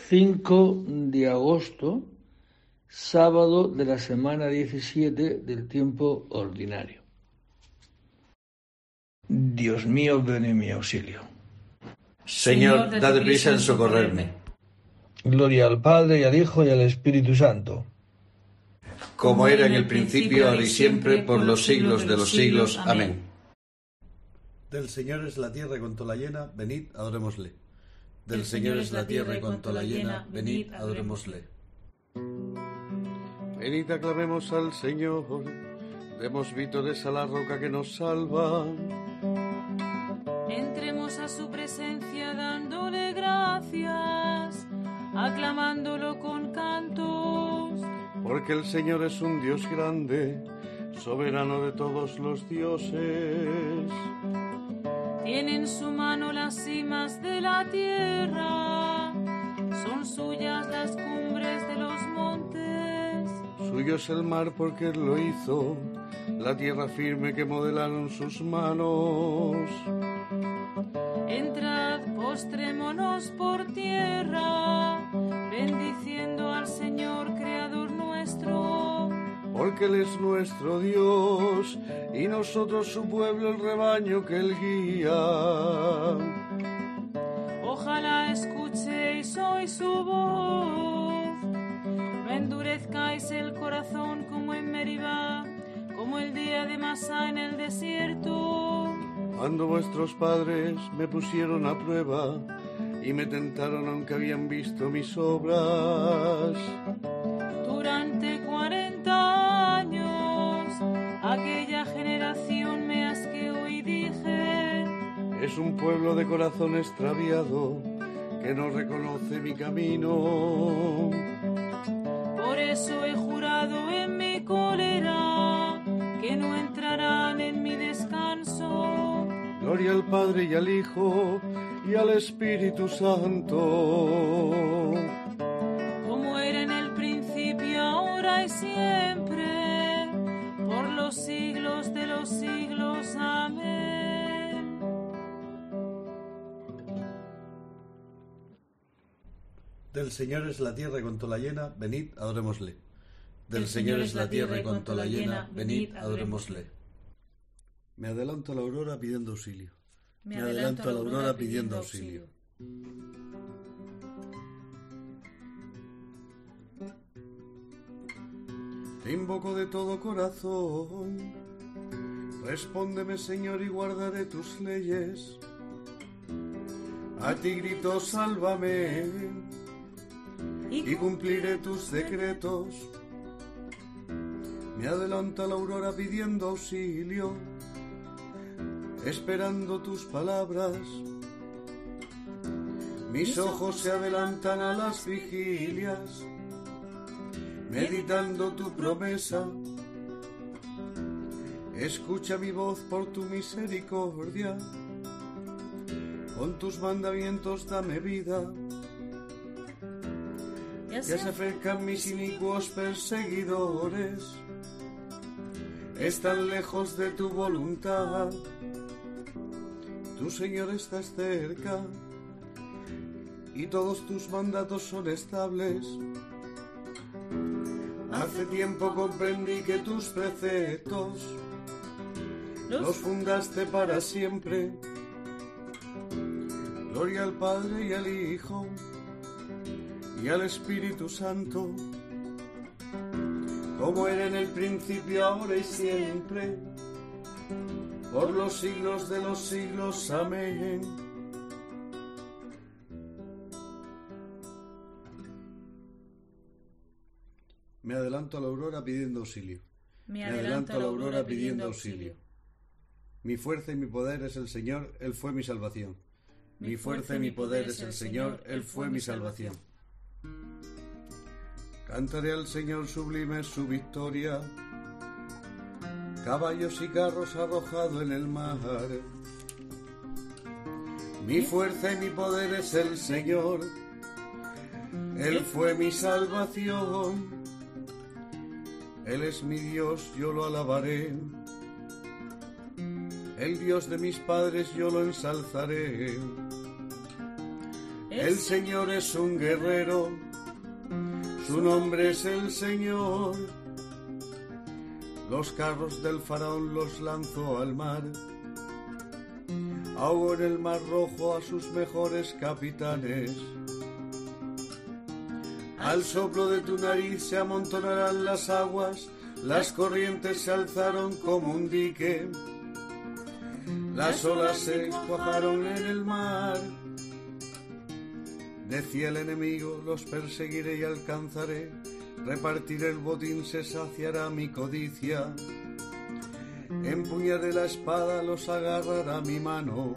5 de agosto, sábado de la semana 17 del tiempo ordinario. Dios mío, ven en mi auxilio. Señor, dad prisa en socorrerme. Gloria al Padre, y al Hijo, y al Espíritu Santo. Como era en el principio, ahora y siempre, por los siglos de los siglos. Amén. Del Señor es la tierra y cuanto la llena, venid, adorémosle. Del Señor es la tierra y cuanto la llena, venid, adorémosle. Venid, aclamemos al Señor, demos vítores a la roca que nos salva. Entremos a su presencia dándole gracias, aclamándolo con cantos. Porque el Señor es un Dios grande, soberano de todos los dioses. Tiene en su mano las cimas de la tierra, son suyas las cumbres de los montes. Suyo es el mar porque Él lo hizo, la tierra firme que modelaron sus manos. Entrad, postrémonos por tierra, bendiciendo al Señor, Creador nuestro. Porque Él es nuestro Dios, y nosotros su pueblo, el rebaño que Él guía. Ojalá escuchéis hoy su voz, no endurezcáis el corazón como en Meribá, como el día de Masá en el desierto. Cuando vuestros padres me pusieron a prueba y me tentaron aunque habían visto mis obras. Durante 40 años aquella generación me asqueó y dije: es un pueblo de corazón extraviado que no reconoce mi camino. Por eso he jurado en mi cólera que no entrarán en mi descanso. Gloria al Padre y al Hijo y al Espíritu Santo. Como era en el principio, ahora y siempre, por los siglos de los siglos. Amén. Del Señor es la tierra y cuanto la llena, venid, adorémosle. Del Señor es la tierra y cuanto la llena, venid, adorémosle. Me adelanto a la aurora pidiendo auxilio. Me adelanto a la aurora pidiendo auxilio. Te invoco de todo corazón. Respóndeme, Señor, y guardaré tus leyes. A ti grito, sálvame, y cumpliré tus decretos. Me adelanto a la aurora pidiendo auxilio, esperando tus palabras. Mis ojos se adelantan a las vigilias, meditando tu promesa. Escucha mi voz por tu misericordia, con tus mandamientos dame vida. Ya se acercan mis inicuos perseguidores, están lejos de tu voluntad. Tu Señor estás cerca, y todos tus mandatos son estables. Hace tiempo comprendí que tus preceptos los fundaste para siempre. Gloria al Padre y al Hijo y al Espíritu Santo, como era en el principio, ahora y siempre, por los siglos de los siglos. Amén. Me adelanto a la aurora pidiendo auxilio. Me adelanto a la aurora pidiendo auxilio. Mi fuerza y mi poder es el Señor, Él fue mi salvación. Mi fuerza y mi poder es el Señor, Él fue mi salvación. Cantaré al Señor sublime su victoria, caballos y carros arrojado en el mar. Mi fuerza y mi poder es el Señor, Él fue mi salvación. Él es mi Dios, yo lo alabaré. El Dios de mis padres yo lo ensalzaré. El Señor es un guerrero, su nombre es el Señor. Los carros del faraón los lanzó al mar, ahogó en el mar rojo a sus mejores capitanes. Al soplo de tu nariz se amontonarán las aguas, las corrientes se alzaron como un dique, las olas se cuajaron en el mar. Decía el enemigo, los perseguiré y alcanzaré, repartiré el botín, se saciará mi codicia. Empuñaré la espada, los agarrará mi mano.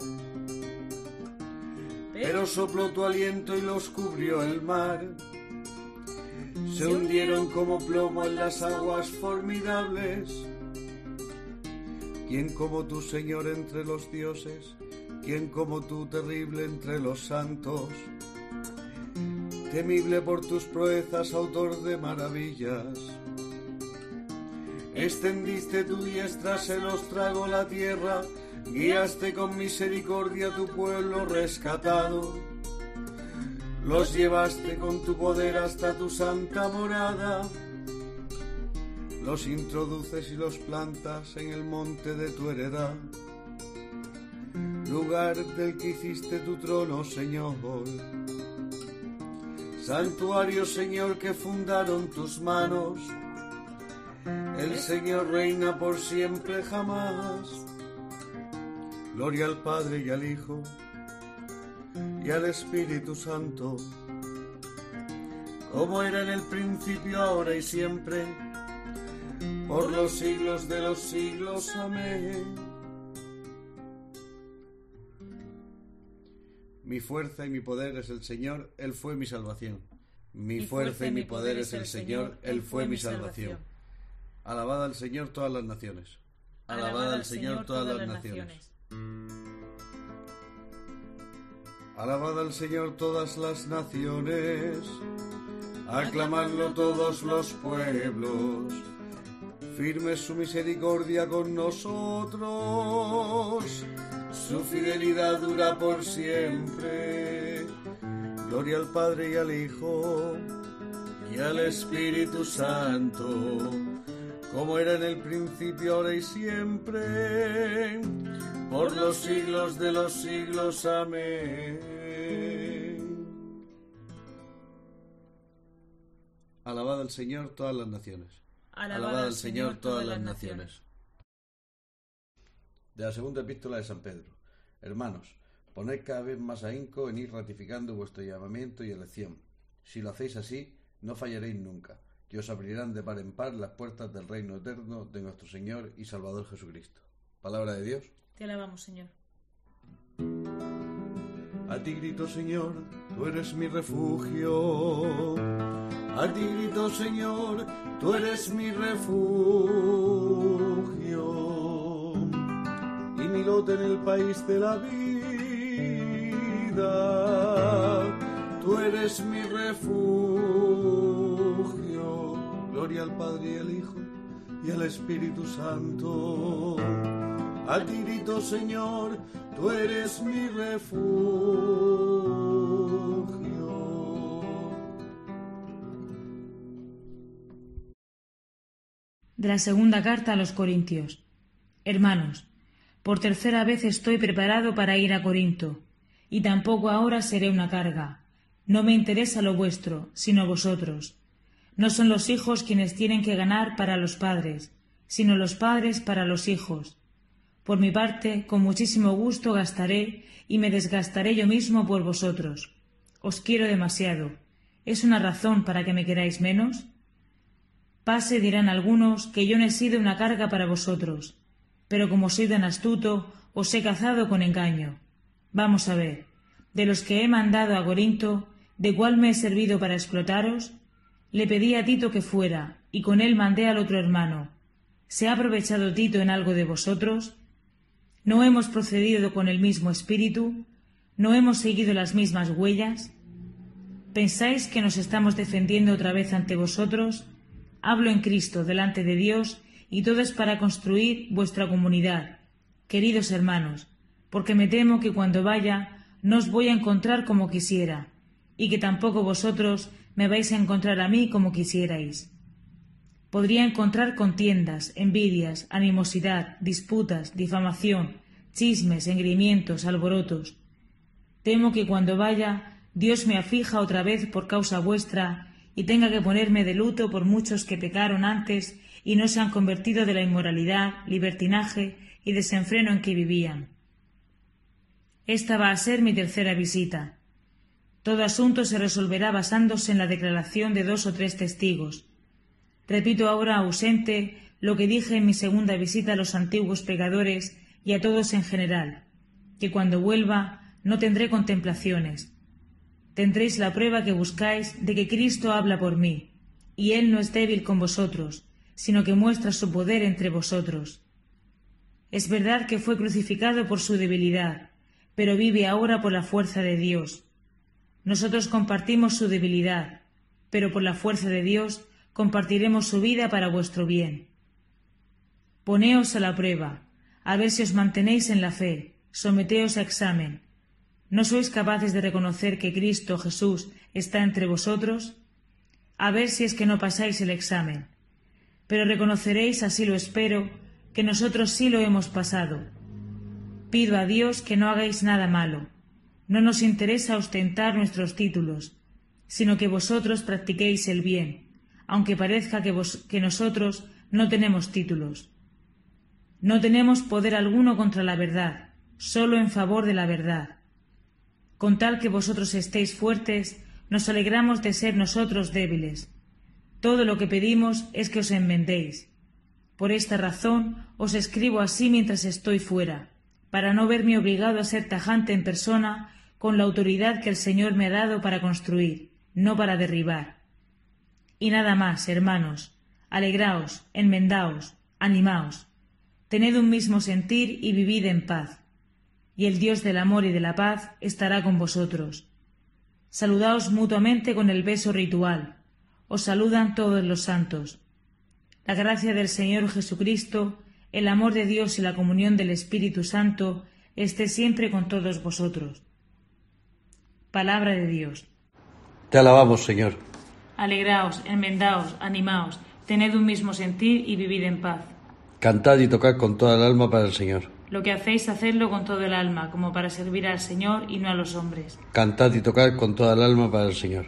Pero sopló tu aliento y los cubrió el mar. Se hundieron como plomo en las aguas formidables. ¿Quién como tú, Señor, entre los dioses? ¿Quién como tú, terrible entre los santos? Temible por tus proezas, autor de maravillas. Extendiste tu diestra, se los tragó la tierra, guiaste con misericordia a tu pueblo rescatado. Los llevaste con tu poder hasta tu santa morada. Los introduces y los plantas en el monte de tu heredad, lugar del que hiciste tu trono, Señor. Santuario, Señor, que fundaron tus manos. El Señor reina por siempre jamás. Gloria al Padre y al Hijo y al Espíritu Santo, como era en el principio, ahora y siempre, por los siglos de los siglos. Amén. Mi fuerza y mi poder es el Señor, Él fue mi salvación. Mi fuerza y mi poder es el Señor, Él fue mi salvación. Alabad al Señor todas las naciones. Alabad al Señor todas las naciones. Alabad al Señor todas las naciones. Aclamadlo todos los pueblos. Firme es su misericordia con nosotros, su fidelidad dura por siempre. Gloria al Padre y al Hijo y al Espíritu Santo, como era en el principio, ahora y siempre, por los siglos de los siglos. Amén. Alabad al Señor todas las naciones. Alabad al Señor todas las naciones. De la segunda epístola de San Pedro. Hermanos, poned cada vez más ahínco en ir ratificando vuestro llamamiento y elección. Si lo hacéis así, no fallaréis nunca, que os abrirán de par en par las puertas del reino eterno de nuestro Señor y Salvador Jesucristo. Palabra de Dios. Te alabamos, Señor. A ti grito, Señor, tú eres mi refugio. A ti grito, Señor, tú eres mi refugio y mi lote en el país de la vida. Tú eres mi refugio. Gloria al Padre y al Hijo y al Espíritu Santo. A ti grito, Señor, tú eres mi refugio. De la segunda carta a los Corintios. Hermanos, por tercera vez estoy preparado para ir a Corinto, y tampoco ahora seré una carga. No me interesa lo vuestro, sino vosotros. No son los hijos quienes tienen que ganar para los padres, sino los padres para los hijos. Por mi parte, con muchísimo gusto gastaré y me desgastaré yo mismo por vosotros. Os quiero demasiado. ¿Es una razón para que me queráis menos? Pase, dirán algunos, que yo no he sido una carga para vosotros, pero como soy tan astuto, os he cazado con engaño. Vamos a ver, de los que he mandado a Corinto, ¿de cuál me he servido para explotaros? Le pedí a Tito que fuera, y con él mandé al otro hermano. ¿Se ha aprovechado Tito en algo de vosotros? ¿No hemos procedido con el mismo espíritu? ¿No hemos seguido las mismas huellas? ¿Pensáis que nos estamos defendiendo otra vez ante vosotros? Hablo en Cristo delante de Dios, y todo es para construir vuestra comunidad, queridos hermanos, porque me temo que cuando vaya no os voy a encontrar como quisiera, y que tampoco vosotros me vais a encontrar a mí como quisierais. Podría encontrar contiendas, envidias, animosidad, disputas, difamación, chismes, engreimientos, alborotos. Temo que cuando vaya, Dios me aflija otra vez por causa vuestra y tenga que ponerme de luto por muchos que pecaron antes y no se han convertido de la inmoralidad, libertinaje y desenfreno en que vivían. Esta va a ser mi tercera visita. Todo asunto se resolverá basándose en la declaración de 2 o 3 testigos. Repito ahora ausente lo que dije en mi segunda visita a los antiguos pecadores y a todos en general, que cuando vuelva no tendré contemplaciones. Tendréis la prueba que buscáis de que Cristo habla por mí, y Él no es débil con vosotros, sino que muestra su poder entre vosotros. Es verdad que fue crucificado por su debilidad, pero vive ahora por la fuerza de Dios. Nosotros compartimos su debilidad, pero por la fuerza de Dios compartiremos su vida para vuestro bien. Poneos a la prueba, a ver si os mantenéis en la fe, someteos a examen. ¿No sois capaces de reconocer que Cristo Jesús está entre vosotros? A ver si es que no pasáis el examen. Pero reconoceréis, así lo espero, que nosotros sí lo hemos pasado. Pido a Dios que no hagáis nada malo. No nos interesa ostentar nuestros títulos, sino que vosotros practiquéis el bien, aunque parezca que nosotros no tenemos títulos. No tenemos poder alguno contra la verdad, solo en favor de la verdad. Con tal que vosotros estéis fuertes, nos alegramos de ser nosotros débiles. Todo lo que pedimos es que os enmendéis. Por esta razón os escribo así mientras estoy fuera, para no verme obligado a ser tajante en persona con la autoridad que el Señor me ha dado para construir, no para derribar. Y nada más, hermanos, alegraos, enmendaos, animaos, tened un mismo sentir y vivid en paz, y el Dios del amor y de la paz estará con vosotros. Saludaos mutuamente con el beso ritual, os saludan todos los santos. La gracia del Señor Jesucristo, el amor de Dios y la comunión del Espíritu Santo esté siempre con todos vosotros. Palabra de Dios. Te alabamos, Señor. Alegraos, enmendaos, animaos, tened un mismo sentir y vivid en paz. Cantad y tocad con toda el alma para el Señor. Lo que hacéis, hacedlo con todo el alma, como para servir al Señor y no a los hombres. Cantad y tocad con toda el alma para el Señor.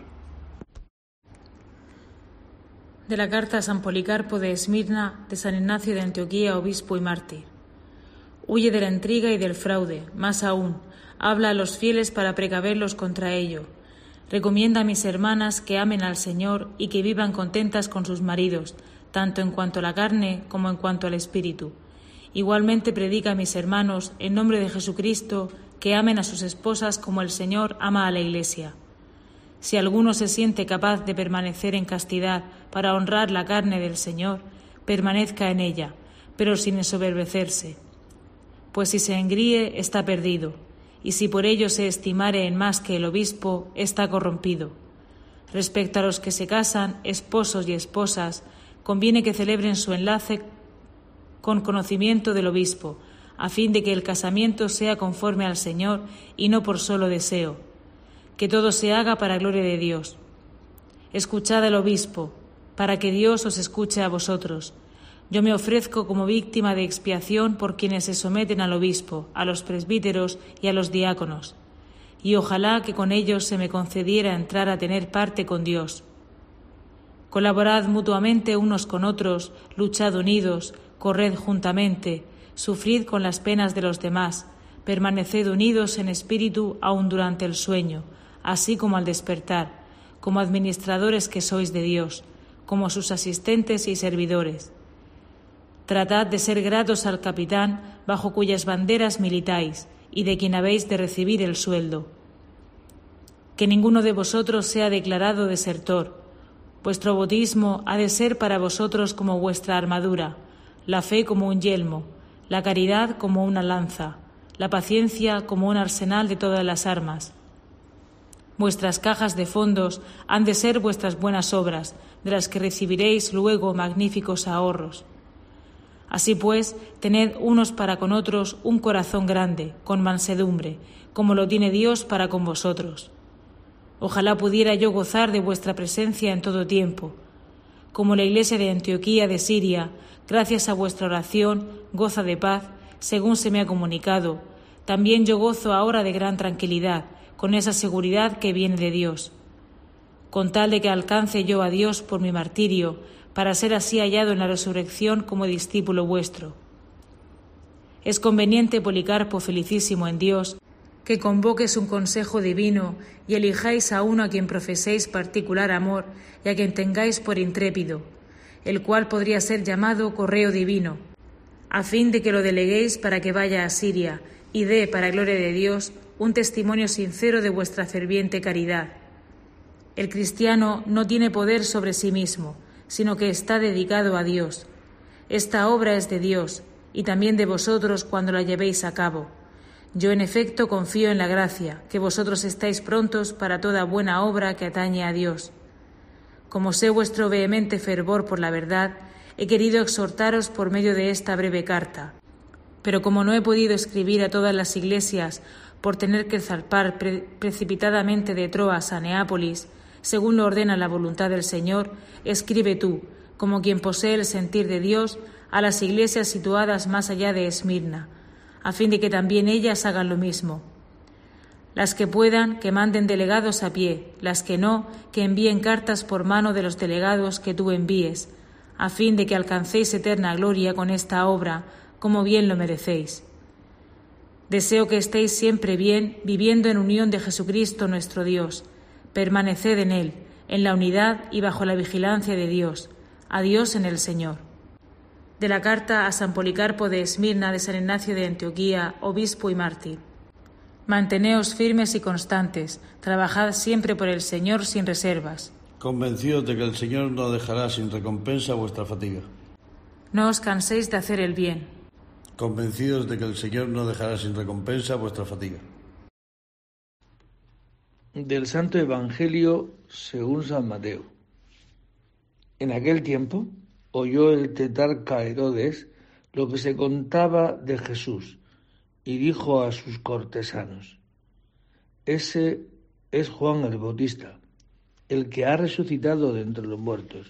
De la carta a San Policarpo de Esmirna, de San Ignacio de Antioquía, obispo y mártir. Huye de la intriga y del fraude, más aún, habla a los fieles para precaverlos contra ello. Recomienda a mis hermanas que amen al Señor y que vivan contentas con sus maridos, tanto en cuanto a la carne como en cuanto al espíritu. Igualmente predica a mis hermanos, en nombre de Jesucristo, que amen a sus esposas como el Señor ama a la Iglesia. Si alguno se siente capaz de permanecer en castidad para honrar la carne del Señor, permanezca en ella, pero sin ensoberbecerse. Pues si se engríe, está perdido, y si por ello se estimare en más que el obispo, está corrompido. Respecto a los que se casan, esposos y esposas, conviene que celebren su enlace con conocimiento del obispo, a fin de que el casamiento sea conforme al Señor y no por solo deseo. Que todo se haga para gloria de Dios. Escuchad al obispo, para que Dios os escuche a vosotros. Yo me ofrezco como víctima de expiación por quienes se someten al obispo, a los presbíteros y a los diáconos, y ojalá que con ellos se me concediera entrar a tener parte con Dios. Colaborad mutuamente unos con otros, luchad unidos, corred juntamente, sufrid con las penas de los demás, permaneced unidos en espíritu aun durante el sueño, así como al despertar, como administradores que sois de Dios, como sus asistentes y servidores. Tratad de ser gratos al capitán bajo cuyas banderas militáis y de quien habéis de recibir el sueldo. Que ninguno de vosotros sea declarado desertor. Vuestro bautismo ha de ser para vosotros como vuestra armadura, la fe como un yelmo, la caridad como una lanza, la paciencia como un arsenal de todas las armas. Vuestras cajas de fondos han de ser vuestras buenas obras, de las que recibiréis luego magníficos ahorros. Así pues, tened unos para con otros un corazón grande, con mansedumbre, como lo tiene Dios para con vosotros. Ojalá pudiera yo gozar de vuestra presencia en todo tiempo. Como la Iglesia de Antioquía de Siria, gracias a vuestra oración, goza de paz, según se me ha comunicado, también yo gozo ahora de gran tranquilidad, con esa seguridad que viene de Dios. Con tal de que alcance yo a Dios por mi martirio, para ser así hallado en la resurrección como discípulo vuestro. Es conveniente, Policarpo, felicísimo en Dios, que convoques un consejo divino y elijáis a uno a quien profeséis particular amor y a quien tengáis por intrépido, el cual podría ser llamado correo divino, a fin de que lo deleguéis para que vaya a Siria y dé, para gloria de Dios, un testimonio sincero de vuestra ferviente caridad. El cristiano no tiene poder sobre sí mismo, sino que está dedicado a Dios. Esta obra es de Dios, y también de vosotros cuando la llevéis a cabo. Yo, en efecto, confío en la gracia, que vosotros estáis prontos para toda buena obra que atañe a Dios. Como sé vuestro vehemente fervor por la verdad, he querido exhortaros por medio de esta breve carta. Pero como no he podido escribir a todas las iglesias por tener que zarpar precipitadamente de Troas a Neápolis, según lo ordena la voluntad del Señor, escribe tú, como quien posee el sentir de Dios, a las iglesias situadas más allá de Esmirna, a fin de que también ellas hagan lo mismo. Las que puedan, que manden delegados a pie, las que no, que envíen cartas por mano de los delegados que tú envíes, a fin de que alcancéis eterna gloria con esta obra, como bien lo merecéis. Deseo que estéis siempre bien, viviendo en unión de Jesucristo nuestro Dios. Permaneced en Él, en la unidad y bajo la vigilancia de Dios. A Dios en el Señor. De la carta a San Policarpo de Esmirna de San Ignacio de Antioquía, obispo y mártir. Manteneos firmes y constantes, trabajad siempre por el Señor sin reservas. Convencidos de que el Señor no dejará sin recompensa vuestra fatiga. No os canséis de hacer el bien. Convencidos de que el Señor no dejará sin recompensa vuestra fatiga. Del Santo Evangelio según San Mateo. En aquel tiempo oyó el tetrarca Herodes lo que se contaba de Jesús y dijo a sus cortesanos: Ese es Juan el Bautista, el que ha resucitado de entre los muertos.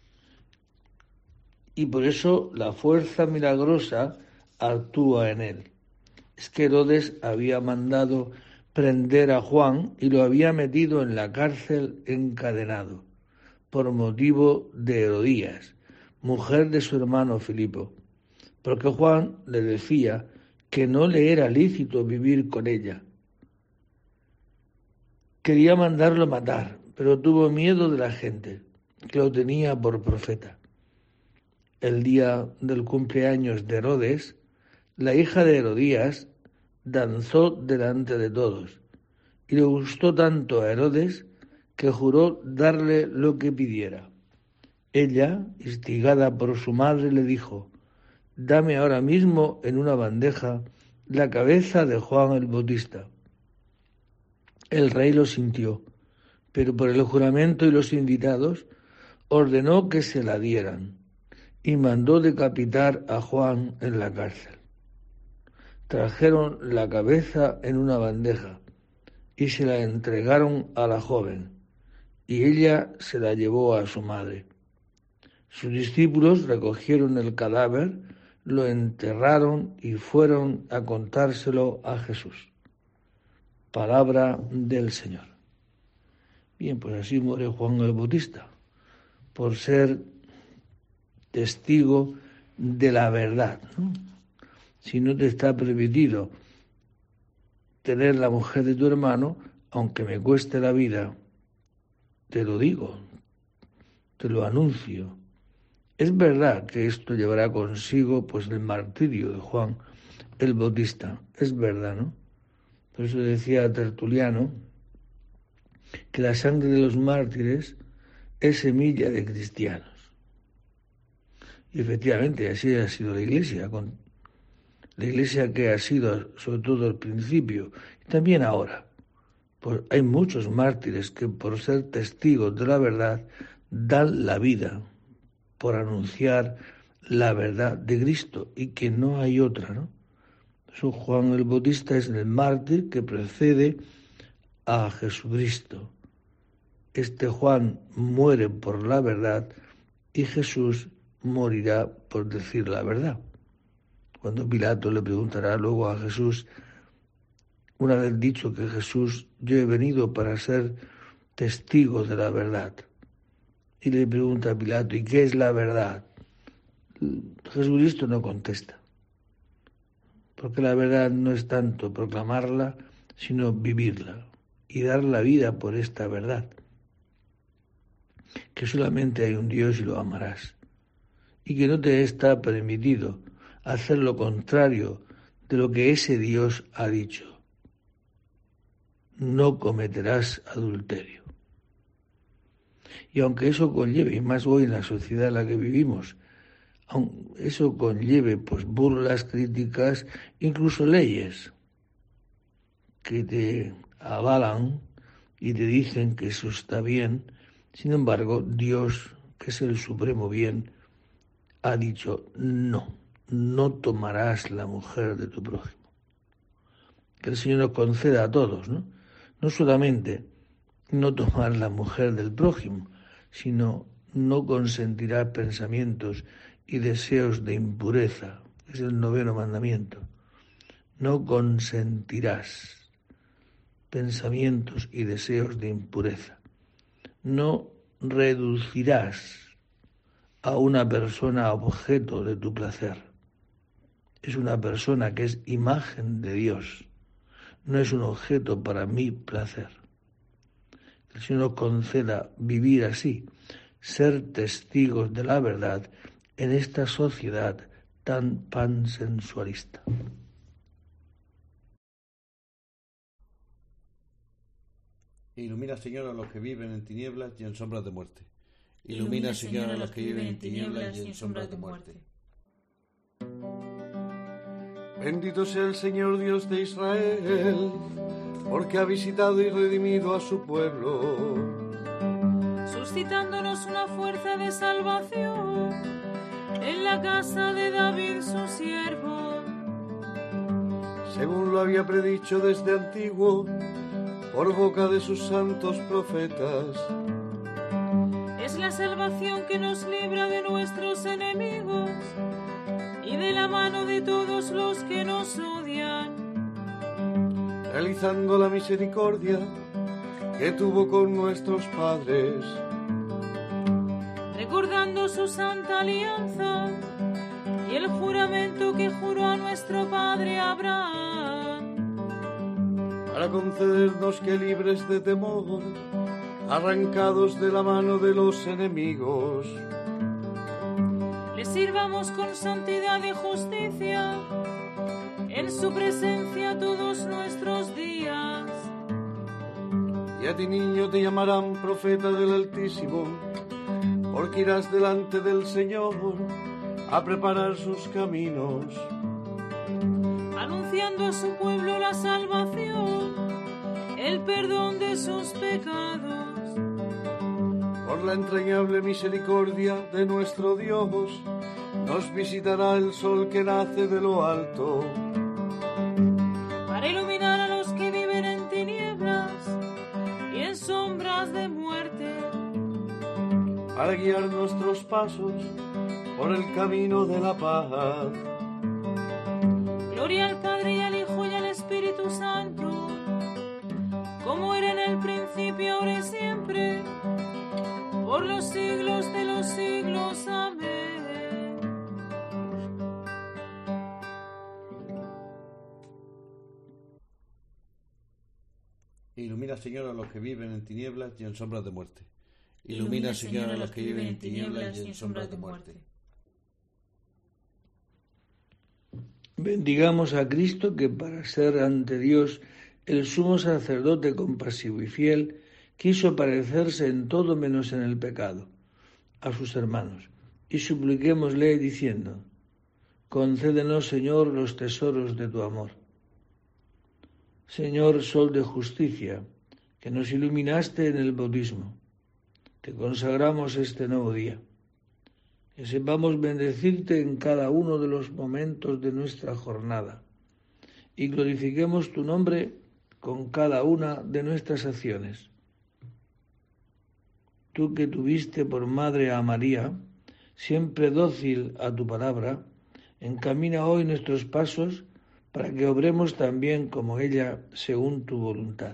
Y por eso la fuerza milagrosa actúa en él. Es que Herodes había mandado prender a Juan y lo había metido en la cárcel encadenado, por motivo de Herodías, mujer de su hermano Filipo, porque Juan le decía que no le era lícito vivir con ella. Quería mandarlo matar, pero tuvo miedo de la gente, que lo tenía por profeta. El día del cumpleaños de Herodes, la hija de Herodías danzó delante de todos, y le gustó tanto a Herodes que juró darle lo que pidiera. Ella, instigada por su madre, le dijo: Dame ahora mismo en una bandeja la cabeza de Juan el Bautista. El rey lo sintió, pero por el juramento y los invitados ordenó que se la dieran y mandó decapitar a Juan en la cárcel. Trajeron la cabeza en una bandeja y se la entregaron a la joven, y ella se la llevó a su madre. Sus discípulos recogieron el cadáver, lo enterraron y fueron a contárselo a Jesús. Palabra del Señor. Bien, pues así muere Juan el Bautista, por ser testigo de la verdad, ¿no? Si no te está permitido tener la mujer de tu hermano, aunque me cueste la vida, te lo digo, te lo anuncio. Es verdad que esto llevará consigo pues el martirio de Juan el Bautista, es verdad, ¿no? Por eso decía Tertuliano que la sangre de los mártires es semilla de cristianos. Y efectivamente así ha sido la Iglesia, la Iglesia que ha sido sobre todo al principio y también ahora. Pues hay muchos mártires que por ser testigos de la verdad dan la vida por anunciar la verdad de Cristo y que no hay otra, ¿no? Eso Juan el Bautista es el mártir que precede a Jesucristo, este Juan muere por la verdad y Jesús morirá por decir la verdad. Cuando Pilato le preguntará luego a Jesús, una vez dicho que Jesús, yo he venido para ser testigo de la verdad. Y le pregunta a Pilato, ¿y qué es la verdad? Jesucristo no contesta, porque la verdad no es tanto proclamarla, sino vivirla y dar la vida por esta verdad, que solamente hay un Dios y lo amarás, y que no te está permitido hacer lo contrario de lo que ese Dios ha dicho. No cometerás adulterio. Y aunque eso conlleve, y más hoy en la sociedad en la que vivimos, aunque eso conlleve pues burlas, críticas, incluso leyes que te avalan y te dicen que eso está bien, sin embargo, Dios, que es el supremo bien, ha dicho no tomarás la mujer de tu prójimo. Que el Señor nos conceda a todos, ¿no? No solamente no tomar la mujer del prójimo, sino no consentirás pensamientos y deseos de impureza. Es el 9º mandamiento. No consentirás pensamientos y deseos de impureza. No reducirás a una persona a objeto de tu placer. Es una persona que es imagen de Dios. No es un objeto para mi placer. El Señor nos conceda vivir así, ser testigos de la verdad en esta sociedad tan pansensualista. Ilumina, Señor, a los que viven en tinieblas y en sombras de muerte. Ilumina, Señor, a los que viven en tinieblas y en sombras de muerte. Bendito sea el Señor Dios de Israel, porque ha visitado y redimido a su pueblo, suscitándonos una fuerza de salvación en la casa de David su siervo, según lo había predicho desde antiguo por boca de sus santos profetas. Es la salvación que nos libra de nuestros enemigos y de la mano de todos los que nos odian, realizando la misericordia que tuvo con nuestros padres, recordando su santa alianza y el juramento que juró a nuestro padre Abraham, para concedernos que, libres de temor, arrancados de la mano de los enemigos, le sirvamos con santidad y justicia en su presencia todos nuestros días. Y a ti, niño, te llamarán profeta del Altísimo, porque irás delante del Señor a preparar sus caminos, anunciando a su pueblo la salvación, el perdón de sus pecados. Por la entrañable misericordia de nuestro Dios, nos visitará el sol que nace de lo alto, para iluminar a los que viven en tinieblas y en sombras de muerte, para guiar nuestros pasos por el camino de la paz. Gloria al Padre y al Hijo y al Espíritu Santo, como era en el principio, ahora y siempre, por los siglos de los siglos. Amén. Ilumina, Señor, a los que viven en tinieblas y en sombras de muerte. Ilumina, Señor, a los que viven en tinieblas y en sombras de muerte. Bendigamos a Cristo, que para ser ante Dios el sumo sacerdote compasivo y fiel, quiso parecerse en todo menos en el pecado a sus hermanos, y supliquémosle diciendo: concédenos, Señor, los tesoros de tu amor. Señor, sol de justicia, que nos iluminaste en el bautismo, te consagramos este nuevo día. Que sepamos bendecirte en cada uno de los momentos de nuestra jornada y glorifiquemos tu nombre con cada una de nuestras acciones. tú que tuviste por madre a María, siempre dócil a tu palabra, encamina hoy nuestros pasos para que obremos también como ella, según tu voluntad.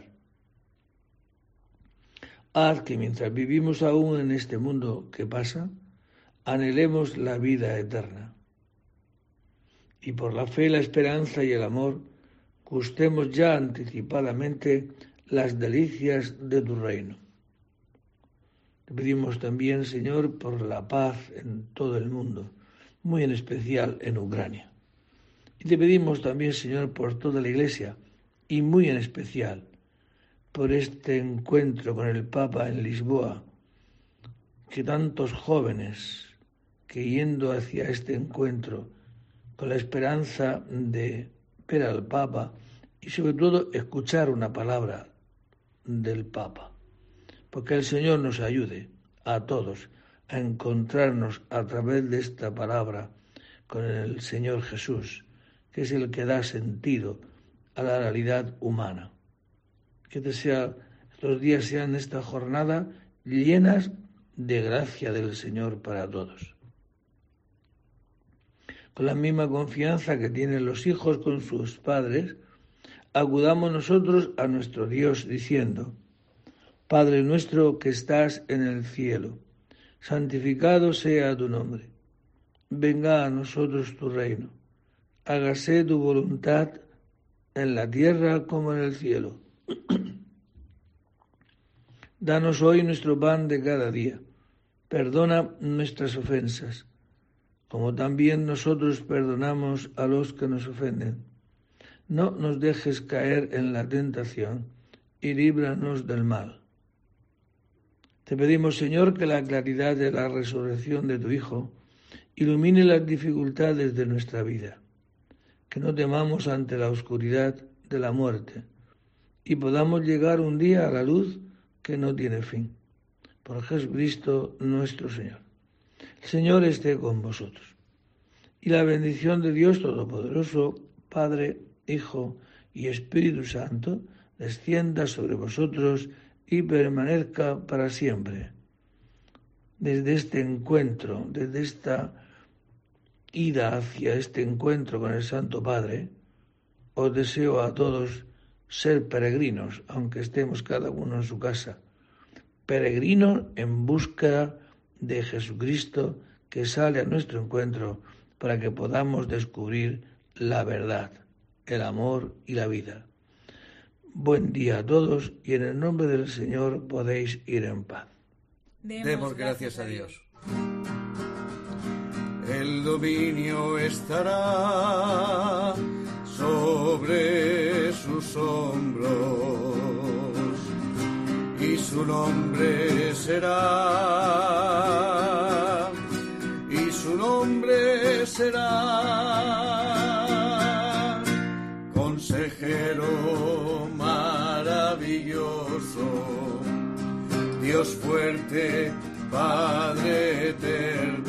Haz que mientras vivimos aún en este mundo que pasa, anhelemos la vida eterna. Y por la fe, la esperanza y el amor, gustemos ya anticipadamente las delicias de tu reino. Te pedimos también, Señor, por la paz en todo el mundo, muy en especial en Ucrania. Y te pedimos también, Señor, por toda la Iglesia, y muy en especial por este encuentro con el Papa en Lisboa, que tantos jóvenes que yendo hacia este encuentro con la esperanza de ver al Papa y sobre todo escuchar una palabra del Papa, porque el Señor nos ayude a todos a encontrarnos a través de esta palabra con el Señor Jesús, que es el que da sentido a la realidad humana. Que estos días sean esta jornada llenas de gracia del Señor para todos. Con la misma confianza que tienen los hijos con sus padres, acudamos nosotros a nuestro Dios diciendo: Padre nuestro que estás en el cielo, santificado sea tu nombre. Venga a nosotros tu reino. Hágase tu voluntad en la tierra como en el cielo. Danos hoy nuestro pan de cada día. Perdona nuestras ofensas, como también nosotros perdonamos a los que nos ofenden. No nos dejes caer en la tentación y líbranos del mal. Te pedimos, Señor, que la claridad de la resurrección de tu Hijo ilumine las dificultades de nuestra vida, que no temamos ante la oscuridad de la muerte y podamos llegar un día a la luz que no tiene fin. Por Jesucristo nuestro Señor. El Señor esté con vosotros. Y la bendición de Dios Todopoderoso, Padre, Hijo y Espíritu Santo, descienda sobre vosotros y permanezca para siempre. Desde este encuentro, desde esta ida hacia este encuentro con el Santo Padre, os deseo a todos ser peregrinos, aunque estemos cada uno en su casa, peregrinos en busca de Jesucristo que sale a nuestro encuentro para que podamos descubrir la verdad, el amor y la vida. Buen día a todos y en el nombre del Señor podéis ir en paz. Demos gracias a Dios. El dominio estará sobre sus hombros y su nombre será Consejero maravilloso, Dios fuerte, Padre eterno.